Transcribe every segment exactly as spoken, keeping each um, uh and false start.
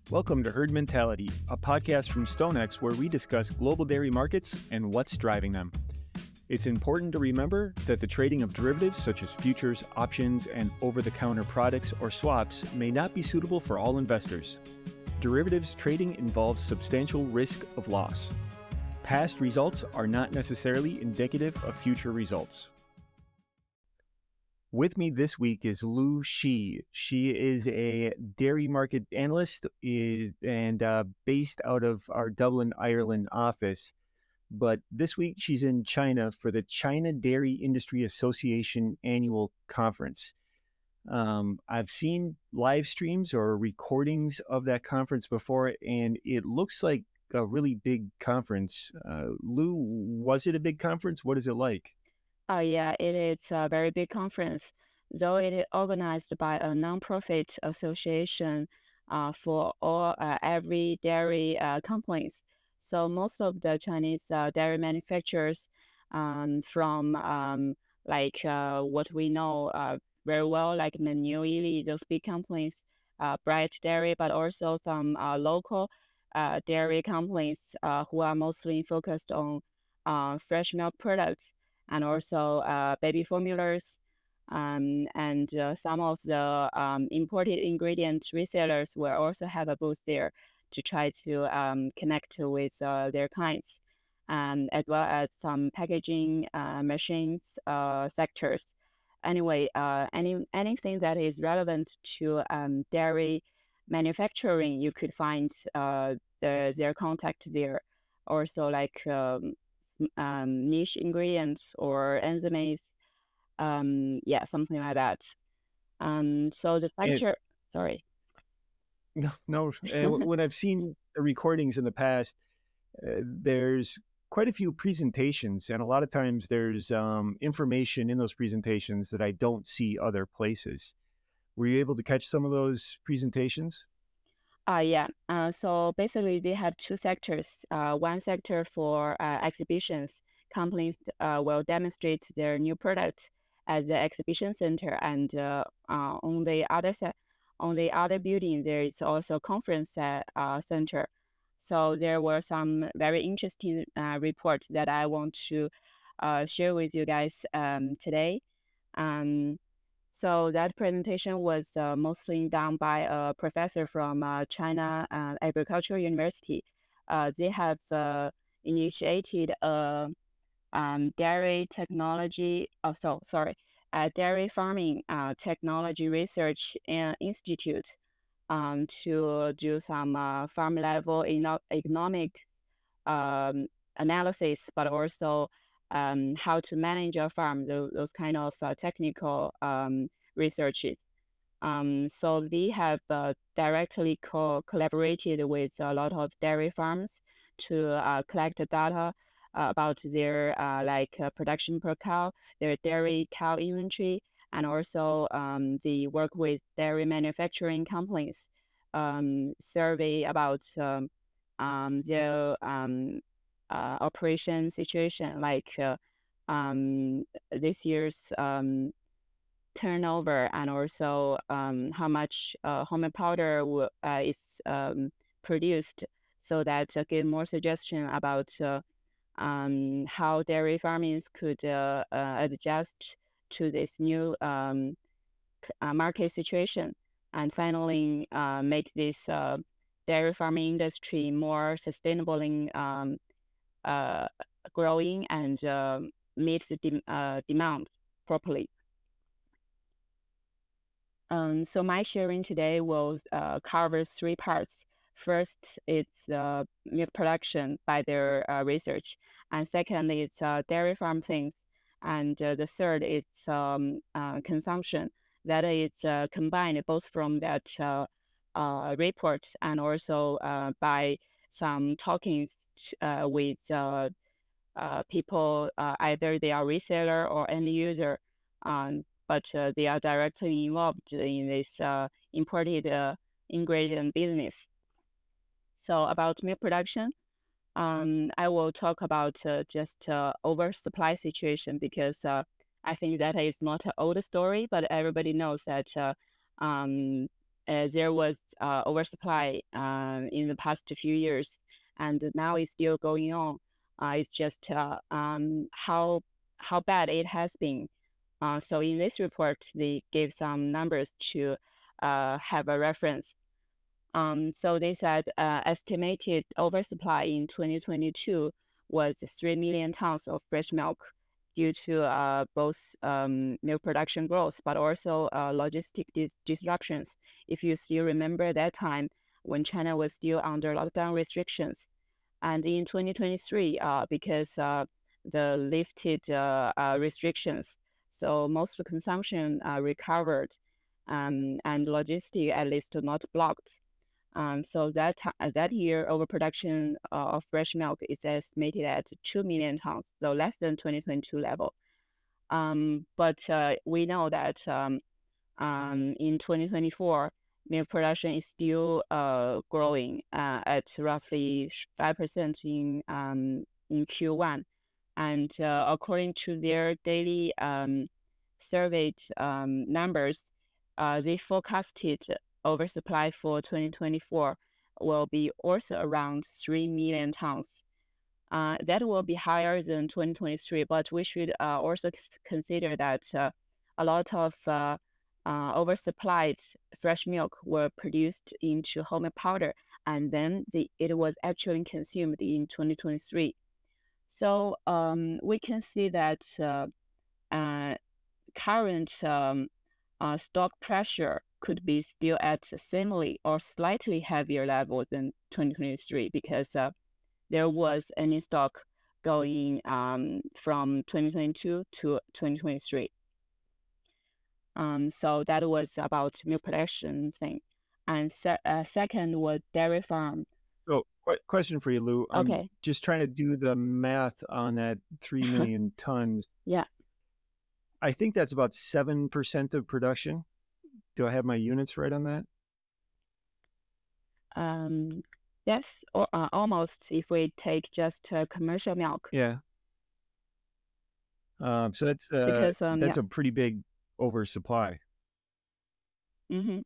Welcome to Herd Mentality, a podcast from StoneX where we discuss global dairy markets and what's driving them. It's important to remember that the trading of derivatives such as futures, options, and over-the-counter products or swaps may not be suitable for all investors. Derivatives trading involves substantial risk of loss. Past results are not necessarily indicative of future results. With me this week is Lu Shi. She is a dairy market analyst is, and uh, based out of our Dublin, Ireland office. But this week she's in China for the China Dairy Industry Association annual conference. Um, I've seen live streams or recordings of that conference before, and it looks like a really big conference. Uh, Lu, was it a big conference? What is it like? Uh, yeah, it is a very big conference, though it is organized by a nonprofit association uh, for all uh, every dairy uh, companies. So most of the Chinese uh, dairy manufacturers, um, from um, like uh, what we know uh, very well, like Mengniu, Yili, those big companies, uh, Bright Dairy, but also some uh, local uh, dairy companies uh, who are mostly focused on uh, fresh milk products and also uh, baby formulas, um, and uh, some of the um, imported ingredient resellers will also have a booth there to try to um, connect with uh, their clients, um, as well as some packaging uh, machines uh, sectors. Anyway, uh, any anything that is relevant to um, dairy manufacturing, you could find uh, the, their contact there. Also, like um, um, niche ingredients or enzymes, um, yeah, something like that. Um, so the And lecture, sorry. no, no. And when I've seen the recordings in the past, uh, there's quite a few presentations, and a lot of times there's um, information in those presentations that I don't see other places. Were you able to catch some of those presentations? Uh, yeah. Uh, so basically, they have two sectors. Uh, one sector for uh, exhibitions. Companies uh, will demonstrate their new products at the exhibition center, and uh, uh, on the other side, on the other building, there is also conference uh, uh, center. So there were some very interesting uh, reports that I want to uh, share with you guys um, today. Um, so that presentation was uh, mostly done by a professor from uh, China uh, Agricultural University. Uh, they have uh, initiated a um, dairy technology, oh, so sorry, a dairy farming uh, technology research uh, institute um, to do some uh, farm level eno- economic um, analysis, but also um, how to manage a farm, those, those kind of uh, technical um, researches. Um, so we have uh, directly co- collaborated with a lot of dairy farms to uh, collect data uh, about their uh, like uh, production per cow, their dairy cow inventory, and also um, the work with dairy manufacturing companies, um, survey about um, um, their um, uh, operation situation, like uh, um, this year's um, turnover, and also um, how much uh, homemade powder w- uh, is um, produced, so that uh, give more suggestion about uh, um, how dairy farmers could uh, uh, adjust to this new um, uh, market situation, and finally uh, make this uh, dairy farming industry more sustainable in um, uh, growing and uh, meet the de- uh, demand properly. Um, so my sharing today will uh, cover three parts. First, it's uh, milk production by their uh, research, and second, it's uh, dairy farm things, and uh, the third, it's um, uh, consumption. That is uh, combined both from that uh, uh, report and also uh, by some talking uh, with uh, uh, people, uh, either they are reseller or end user, um, but uh, they are directly involved in this uh, imported uh, ingredient business. So about milk production, um, I will talk about uh, just uh, oversupply situation, because uh, I think that is not an old story, but everybody knows that uh, um, uh, there was uh, oversupply uh, in the past few years, and now it's still going on. Uh, it's just uh, um, how how bad it has been. Uh, so in this report, they gave some numbers to uh, have a reference. Um, so they said uh, estimated oversupply in twenty twenty-two was three million tons of fresh milk due to uh, both um, milk production growth, but also uh, logistic dis- disruptions. If you still remember that time when China was still under lockdown restrictions. And in twenty twenty-three, uh, because uh, the lifted uh, uh, restrictions, so most of the consumption uh, recovered, um, and logistic at least not blocked. Um, so that uh, that year, overproduction uh, of fresh milk is estimated at two million tons, so less than twenty twenty-two level. Um, but uh, we know that um, um, in twenty twenty-four, milk production is still uh, growing uh, at roughly five percent in um, in Q one. And uh, according to their daily um, surveyed um, numbers, uh, they forecasted oversupply for twenty twenty-four will be also around three million tons. Uh, that will be higher than twenty twenty-three, but we should uh, also consider that uh, a lot of uh, uh, oversupplied fresh milk were produced into whole milk powder, and then the, it was actually consumed in twenty twenty-three. So um, we can see that uh, uh, current um, uh, stock pressure could be still at a similar or slightly heavier level than twenty twenty-three because uh, there was any stock going um, from twenty twenty-two to twenty twenty-three. Um, so that was about milk production thing. And se- uh, second was dairy farm. So, qu- question for you, Lou. I'm Okay. just trying to do the math on that three million tons. Yeah. I think that's about seven percent of production. Do I have my units right on that? Um, yes, or uh, almost if we take just uh, commercial milk. Yeah. Um, so that's uh, Because um, yeah. that's a pretty big oversupply. Mm-hmm.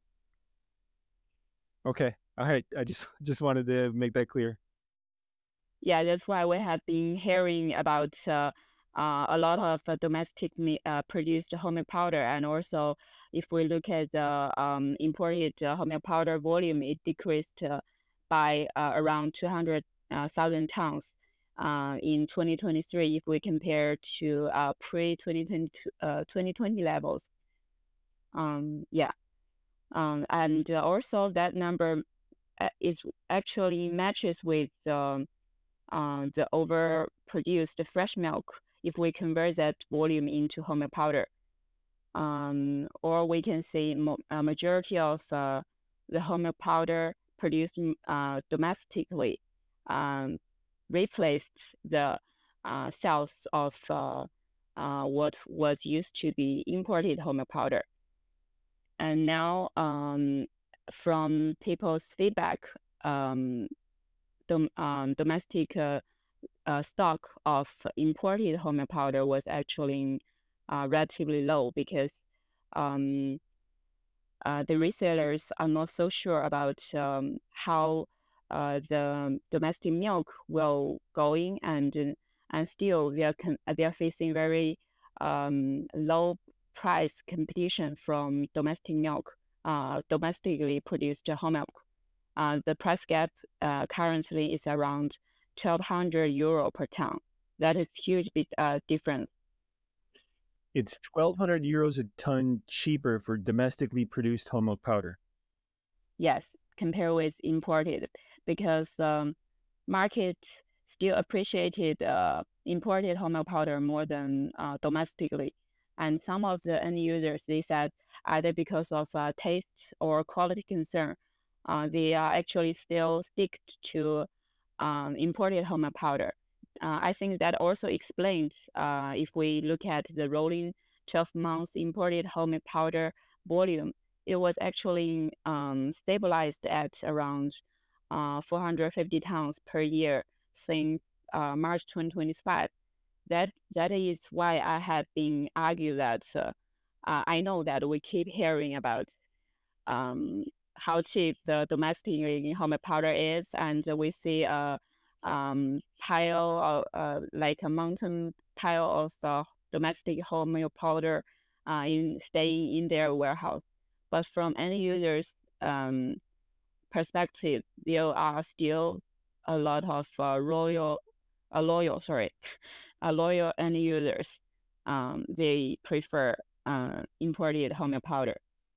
Okay. All right. I just just wanted to make that clear. Yeah, that's why we have been hearing about uh, uh, a lot of uh, domestic mi- uh, produced whole milk powder, and also if we look at the um, imported uh, whole milk powder volume, it decreased uh, by uh, around two hundred thousand tons uh, in twenty twenty-three if we compare to uh, pre twenty twenty levels. Um, yeah, um, and uh, also that number uh, is actually matches with um, uh, the overproduced fresh milk if we convert that volume into whole milk powder. Um, or we can say mo- a majority of uh, the whole milk powder produced uh, domestically um, replaced the uh, sales of uh, uh, what was used to be imported whole milk powder. And now, um, from people's feedback, um, dom- um, domestic uh, uh, stock of imported whole milk powder was actually uh, relatively low because um, uh, the resellers are not so sure about um, how uh, the domestic milk will going, and and still they are con- they are facing very um, low price competition from domestic milk, uh, domestically produced whole milk. Uh, the price gap uh, currently is around twelve hundred euro per ton. That is huge bit uh, difference. It's twelve hundred euros a ton cheaper for domestically produced whole milk powder. Yes, compared with imported, because um, market still appreciated uh, imported whole milk powder more than uh, domestically. And some of the end users, they said either because of uh, taste or quality concern, uh, they are actually still stick to um, imported whole milk powder. Uh, I think that also explains uh, if we look at the rolling twelve months imported whole milk powder volume, it was actually um, stabilized at around uh, four hundred fifty tons per year since uh, March twenty twenty-five. That that is why I have been argued that uh, uh, I know that we keep hearing about um, how cheap the domestic home milk powder is, and we see a um, pile of uh, like a mountain pile of uh, domestic whole milk powder uh, in staying in their warehouse. But from end users' um, perspective, there are still a lot of uh, loyal, uh, loyal, sorry, uh, loyal end users. Um, they prefer uh, imported whole milk powder.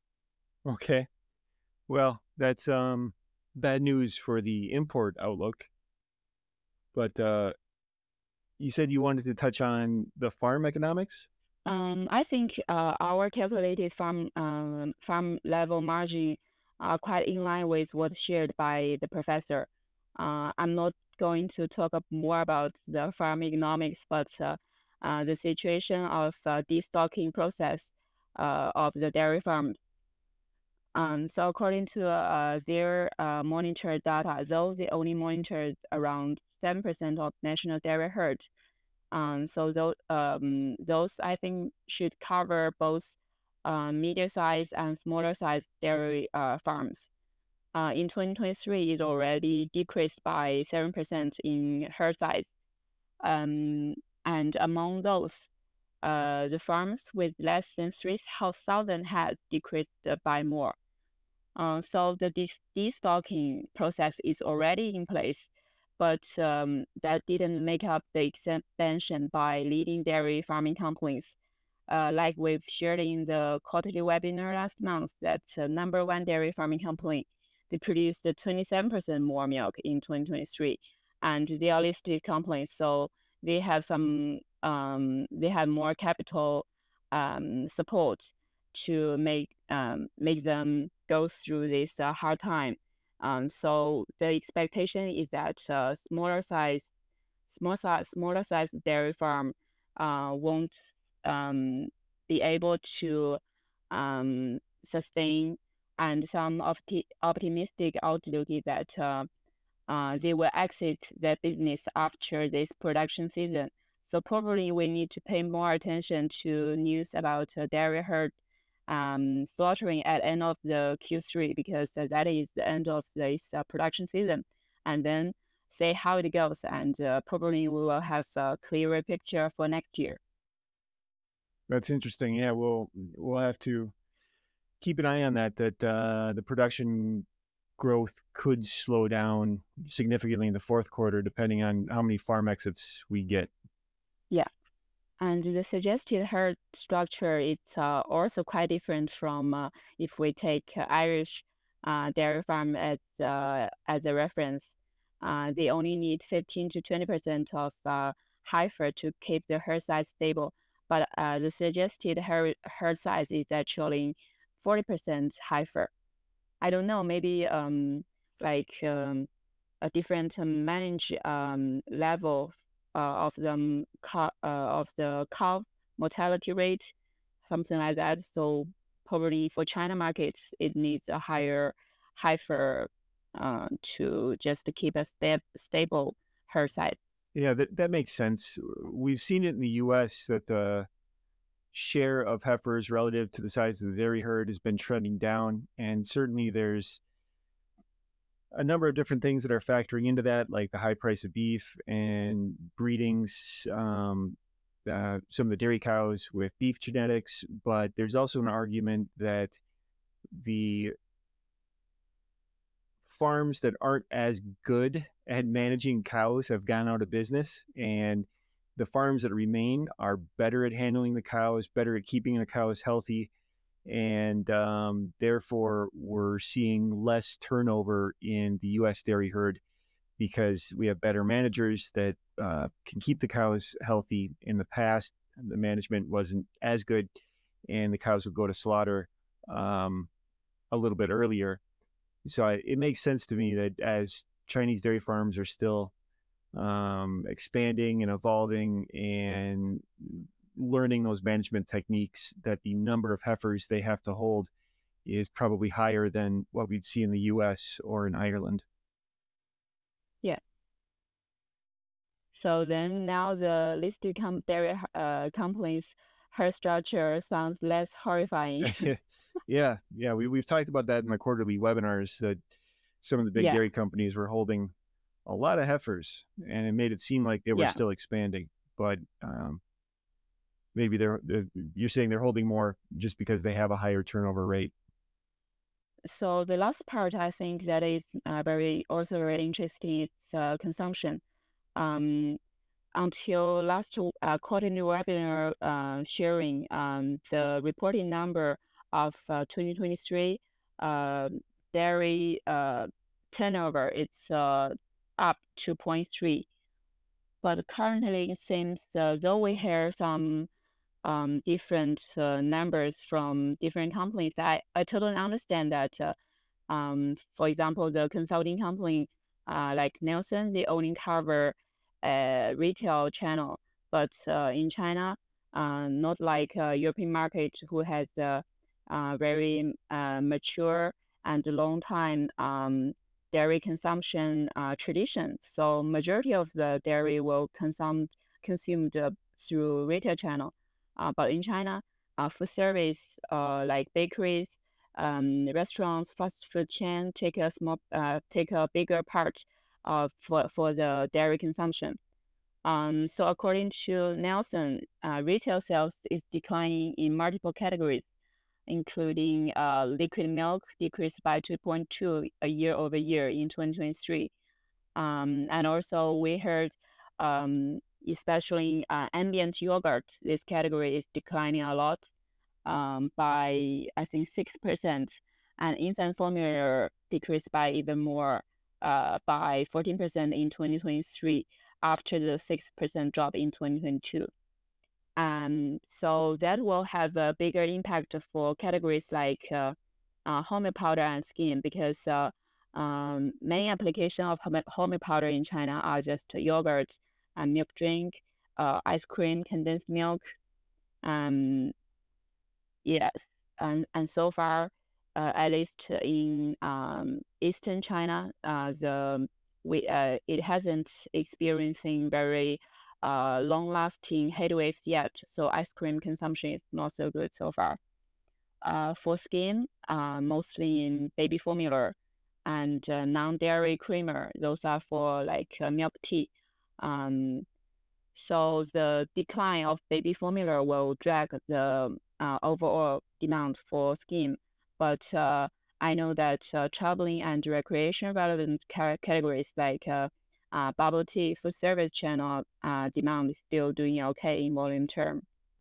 Okay. Well, that's um bad news for the import outlook. But uh, you said you wanted to touch on the farm economics. Um, I think uh, our calculated farm um, farm level margin are quite in line with what shared by the professor. Uh, I'm not going to talk up more about the farm economics, but uh, uh, the situation of uh, destocking process uh, of the dairy farm. Um, so according to uh, their uh, monitored data, though they only monitored around seven percent of national dairy herd, um, so those, um, those I think should cover both uh, medium-sized and smaller-sized dairy uh, farms. Uh, in twenty twenty-three, it already decreased by seven percent in herd size. Um, and among those, uh, the farms with less than three thousand head decreased by more. Uh, so the de- destocking process is already in place, but um, that didn't make up the expansion by leading dairy farming companies. Uh, like we've shared in the quarterly webinar last month, that uh, number one dairy farming company, they produced twenty-seven percent more milk in twenty twenty-three, and they are listed companies, so they have some um, they have more capital um, support to make um, make them go through this uh, hard time. Um, so the expectation is that uh, smaller size, small size, smaller size dairy farm uh, won't um, be able to um, sustain. And some opti- optimistic outlook is that uh, uh, they will exit their business after this production season. So probably we need to pay more attention to news about uh, dairy herd um, slaughtering at end of the Q three, because uh, that is the end of this uh, production season, and then see how it goes, and uh, probably we will have a clearer picture for next year. That's interesting. Yeah, we'll we'll have to keep an eye on that. That uh, the production growth could slow down significantly in the fourth quarter, depending on how many farm exits we get. Yeah. And the suggested herd structure is uh, also quite different from uh, if we take uh, Irish uh, dairy farm as, uh, as a reference. Uh, they only need fifteen to twenty percent of uh, heifer to keep the herd size stable. But uh, the suggested herd, herd size is actually forty percent heifer. I don't know, maybe um, like um, a different manage um, level uh, of the cow, uh, of the cow mortality rate, something like that. So probably for China market, it needs a higher heifer uh, to just keep a sta- stable herd size. Yeah, that that makes sense. We've seen it in the U S that the share of heifers relative to the size of the dairy herd has been trending down, and certainly there's a number of different things that are factoring into that, like the high price of beef and breedings, um, uh, some of the dairy cows with beef genetics. But there's also an argument that the farms that aren't as good at managing cows have gone out of business, and the farms that remain are better at handling the cows, better at keeping the cows healthy, and um, therefore we're seeing less turnover in the U S dairy herd because we have better managers that uh, can keep the cows healthy. In the past, the management wasn't as good, and the cows would go to slaughter um, a little bit earlier. So I, it makes sense to me that as Chinese dairy farms are still um, expanding and evolving and learning those management techniques, that the number of heifers they have to hold is probably higher than what we'd see in the U S or in Ireland. Yeah. So then now the listed com- dairy uh, companies, herd structure sounds less horrifying. Yeah, yeah, we we've talked about that in my quarterly webinars that some of the big Yeah, dairy companies were holding a lot of heifers, and it made it seem like they were yeah. still expanding. But um, maybe they're, they're you're saying they're holding more just because they have a higher turnover rate. So the last part, I think that is uh, very also very interesting. It's uh, consumption. Um, until last uh, quarterly webinar uh, sharing, um, the reporting number of uh, twenty twenty-three uh, dairy uh, turnover, it's uh, up two point three. But currently, it seems uh, though we hear some um, different uh, numbers from different companies, I, I totally understand that. Uh, um, for example, the consulting company uh, like Nielsen, they only cover a retail channel, but uh, in China, uh, not like uh, European market who has a uh, very uh, mature and long time um, dairy consumption uh, tradition. So majority of the dairy will consume consumed uh, through retail channel. Uh, but in China, uh, food service uh, like bakeries, um, restaurants, fast food chain take a small, uh, take a bigger part of for, for the dairy consumption. Um, so according to Nelson, uh, retail sales is declining in multiple categories, including uh, liquid milk decreased by two point two a year over year in twenty twenty-three. Um, and also we heard, um, especially uh, ambient yogurt, this category is declining a lot um, by, I think, six percent. And infant formula decreased by even more, uh, by fourteen percent in twenty twenty-three after the six percent drop in twenty twenty-two. Um, so that will have a bigger impact for categories like uh, uh, homemade powder and skin because uh, um, many applications of homemade homemade powder in China are just yogurt and milk drink, uh, ice cream, condensed milk. Um, yes, and and so far, uh, at least in um, Eastern China, uh, the we uh, it hasn't experiencing very uh, long-lasting heat waves yet. So ice cream consumption is not so good so far. Uh, for skin, uh, mostly in baby formula and uh, non-dairy creamer. Those are for like uh, milk tea. Um, so the decline of baby formula will drag the uh, overall demand for skim. But uh, I know that uh, traveling and recreation relevant ca- categories like uh, uh, bubble tea, food service channel uh, demand is still doing okay in volume term.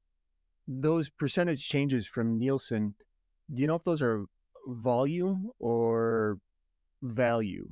Those percentage changes from Nielsen, do you know if those are volume or value?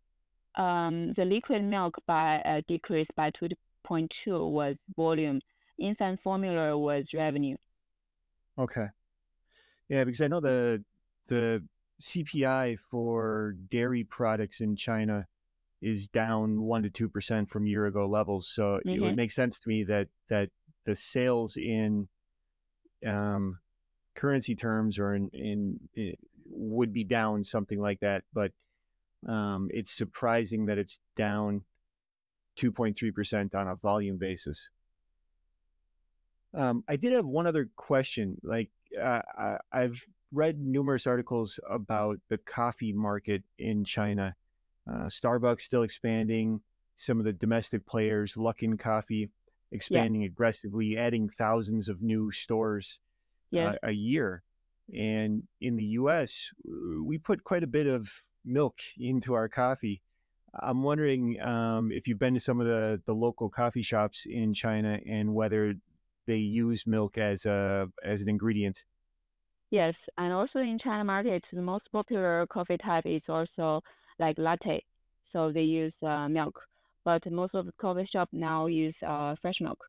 Um, the liquid milk by uh, decreased by two point two was volume. Instant formula was revenue. Okay. Yeah, because I know the the C P I for dairy products in China is down one to two percent from year ago levels. So it Mm-hmm. would make sense to me that that the sales in um, currency terms or in, in, in would be down something like that. But um, it's surprising that it's down two point three percent on a volume basis. Um, I did have one other question. Like, uh, I, I've read numerous articles about the coffee market in China. Uh, Starbucks still expanding. Some of the domestic players, Luckin Coffee, Yeah. expanding aggressively, adding thousands of new stores uh, Yes. a year. And in the U S, we put quite a bit of milk into our coffee. I'm wondering um, if you've been to some of the, the local coffee shops in China and whether they use milk as a as an ingredient. Yes, and also in China market, the most popular coffee type is also like latte. So they use uh, milk, but most of the coffee shop now use uh, fresh milk.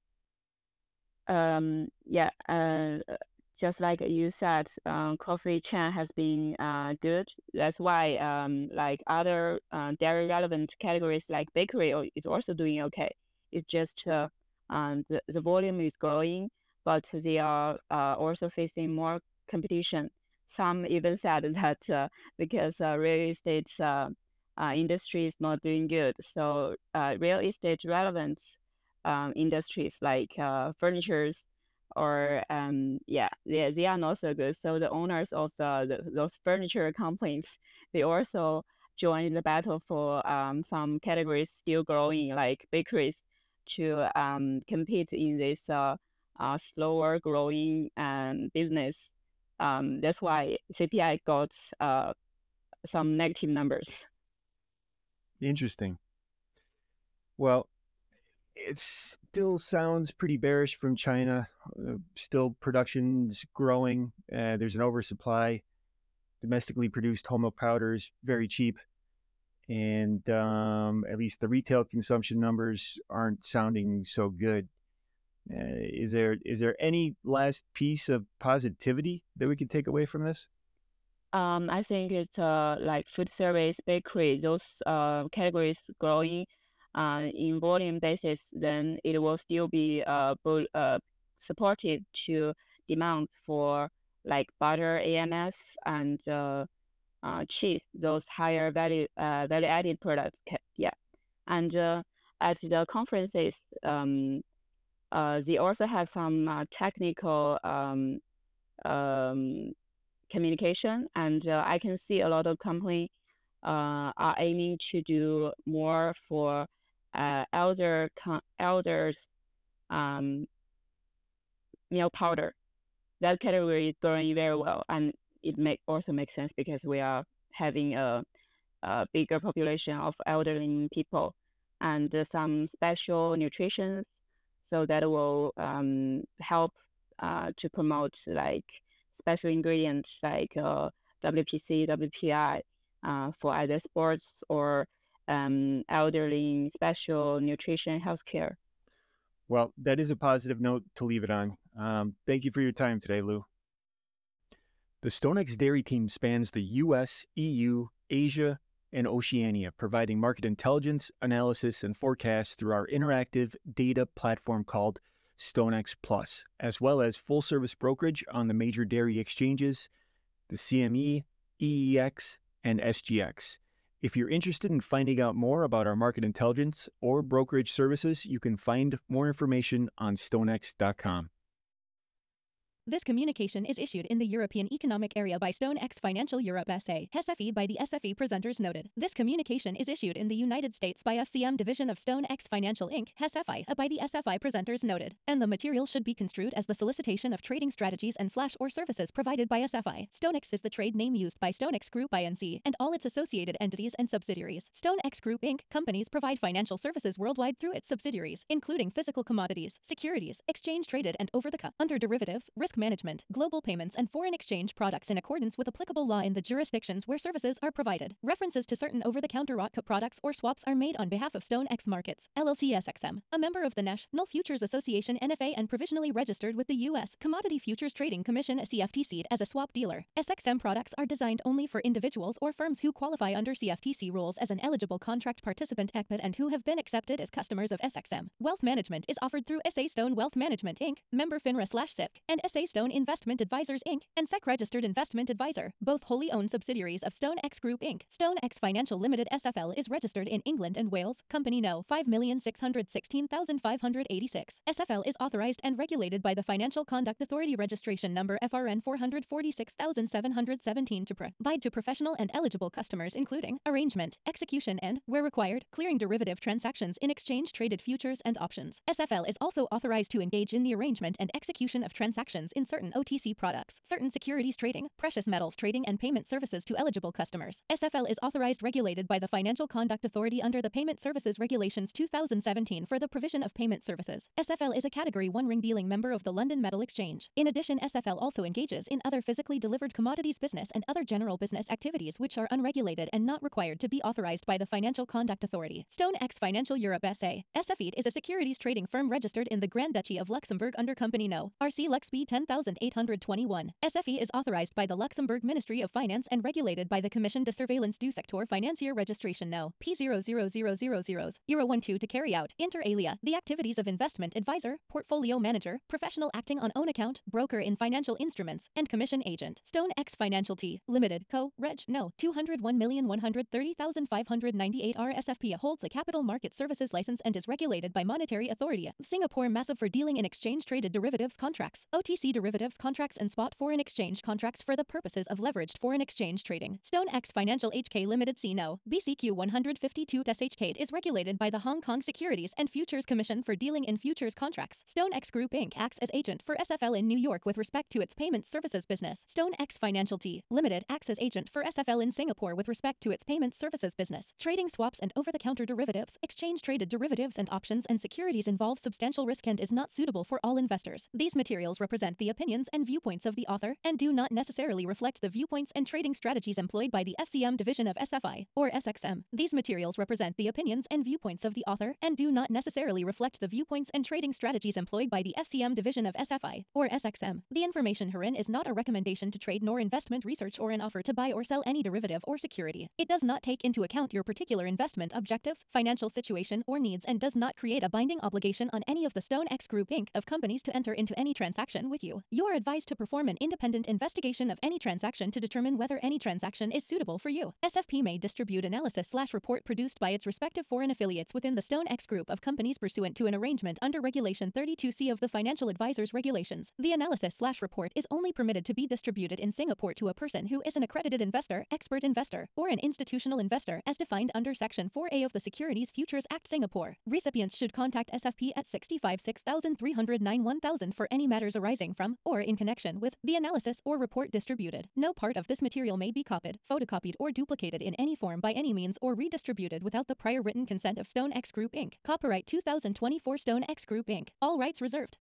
Um, yeah, uh, just like you said, um, coffee chain has been uh, good. That's why um, like other uh, dairy relevant categories like bakery o- is also doing okay. It's just uh, um, the, the volume is growing, but they are uh, also facing more competition. Some even said that uh, because uh, real estate uh, uh, industry is not doing good, so uh, real estate relevant um, industries like uh, furnitures or um yeah, they, they are not so good. So the owners of the, the those furniture companies, they also joined the battle for um some categories still growing, like bakeries, to um compete in this uh, uh slower growing um business. Um that's why C P I got uh some negative numbers. Interesting. Well, it still sounds pretty bearish from China. Uh, still, production's growing. Uh, there's an oversupply. Domestically produced whole milk powder is very cheap, and um, at least the retail consumption numbers aren't sounding so good. Uh, is there is there any last piece of positivity that we can take away from this? Um, I think it's uh, like food service, bakery, those uh, categories growing uh, in volume basis, then it will still be uh, bu- uh, supportive to demand for like butter, A M S, and uh, uh, cheese, those higher value uh, value added products. Ca- Yeah, and uh, at the conferences, um, uh, they also have some uh, technical um, um, communication, and uh, I can see a lot of company uh, are aiming to do more for uh, elder con- elders um, milk powder. That category is growing very well, and it make also makes sense because we are having a, a bigger population of elderly people, and uh, some special nutrition, so that will um, help uh, to promote like special ingredients like uh, W P C, W P I uh, for either sports or um, elderly special nutrition healthcare. Well, that is a positive note to leave it on. Um, thank you for your time today, Lou. The StoneX Dairy team spans the U S, E U, Asia, and Oceania, providing market intelligence, analysis, and forecasts through our interactive data platform called StoneX Plus, as well as full-service brokerage on the major dairy exchanges, the C M E, E E X, and S G X. If you're interested in finding out more about our market intelligence or brokerage services, you can find more information on stonex dot com. This communication is issued in the European Economic Area by StoneX Financial Europe S A, H E S F E by the S F E presenters noted. This communication is issued in the United States by F C M division of StoneX Financial Incorporated, H E S F I, by the S F I presenters noted. And the material should be construed as the solicitation of trading strategies and slash or services provided by S F I. StoneX is the trade name used by StoneX Group Inc and all its associated entities and subsidiaries. StoneX Group Incorporated companies provide financial services worldwide through its subsidiaries, including physical commodities, securities, exchange traded and over-the-counter, under derivatives, risk management, global payments, and foreign exchange products in accordance with applicable law in the jurisdictions where services are provided. References to certain over-the-counter R O T C products or swaps are made on behalf of StoneX Markets, L L C S X M, a member of the National Futures Association N F A and provisionally registered with the U S Commodity Futures Trading Commission C F T C as a swap dealer. S X M products are designed only for individuals or firms who qualify under C F T C rules as an eligible contract participant E C P A T and who have been accepted as customers of S X M. Wealth management is offered through S A Stone Wealth Management Incorporated, member FINRA slash S I P C, and S A Stone Investment Advisors Incorporated, and S E C registered investment advisor, both wholly owned subsidiaries of StoneX Group Incorporated. StoneX Financial Limited S F L is registered in England and Wales, company no five million six hundred sixteen thousand five hundred eighty-six. S F L is authorized and regulated by the Financial Conduct Authority registration number F R N four four six seven one seven to provide to professional and eligible customers including arrangement, execution and, where required, clearing derivative transactions in exchange-traded futures and options. S F L is also authorized to engage in the arrangement and execution of transactions in certain O T C products, certain securities trading, precious metals trading and payment services to eligible customers. S F L is authorized regulated by the Financial Conduct Authority under the Payment Services Regulations two thousand seventeen for the provision of payment services. S F L is a Category one ring dealing member of the London Metal Exchange. In addition, S F L also engages in other physically delivered commodities business and other general business activities which are unregulated and not required to be authorized by the Financial Conduct Authority. StoneX Financial Europe S A, S F E is a securities trading firm registered in the Grand Duchy of Luxembourg under Company no. R C Lux B ten one thousand eight hundred twenty-one. S F E is authorized by the Luxembourg Ministry of Finance and regulated by the Commission de Surveillance du Secteur Financier Registration No. P zero zero zero zero zero zero one two to carry out, inter alia, the activities of investment advisor, portfolio manager, professional acting on own account, broker in financial instruments, and commission agent. StoneX Financial T. Limited, Co. Reg. No. two hundred one million one hundred thirty thousand five hundred ninety-eight R S F P holds a capital market services license and is regulated by Monetary Authority of Singapore. Massive for dealing in exchange-traded derivatives contracts, O T C derivatives contracts and spot foreign exchange contracts for the purposes of leveraged foreign exchange trading. StoneX Financial H K Limited C. No. B C Q one fifty-two H K is regulated by the Hong Kong Securities and Futures Commission for dealing in futures contracts. StoneX Group Incorporated acts as agent for S F L in New York with respect to its payment services business. StoneX Financial T. Limited acts as agent for S F L in Singapore with respect to its payment services business. Trading swaps and over-the-counter derivatives, exchange-traded derivatives and options and securities involve substantial risk and is not suitable for all investors. These materials represent the opinions and viewpoints of the author and do not necessarily reflect the viewpoints and trading strategies employed by the F C M division of S F I, or S X M. These materials represent the opinions and viewpoints of the author and do not necessarily reflect the viewpoints and trading strategies employed by the F C M division of S F I, or S X M. The information herein is not a recommendation to trade nor investment research or an offer to buy or sell any derivative or security. It does not take into account your particular investment objectives, financial situation, or needs and does not create a binding obligation on any of the StoneX Group Incorporated of companies to enter into any transaction with you. You are advised to perform an independent investigation of any transaction to determine whether any transaction is suitable for you. S F P may distribute analysis slash report produced by its respective foreign affiliates within the StoneX Group of companies pursuant to an arrangement under Regulation thirty-two C of the Financial Advisors Regulations. The analysis slash report is only permitted to be distributed in Singapore to a person who is an accredited investor, expert investor, or an institutional investor as defined under Section four A of the Securities Futures Act Singapore. Recipients should contact S F P at six five six three zero nine one thousand for any matters arising from or in connection with the analysis or report distributed. No part of this material may be copied, photocopied, or duplicated in any form by any means or redistributed without the prior written consent of StoneX Group Incorporated. Copyright two thousand twenty-four StoneX Group Incorporated. All rights reserved.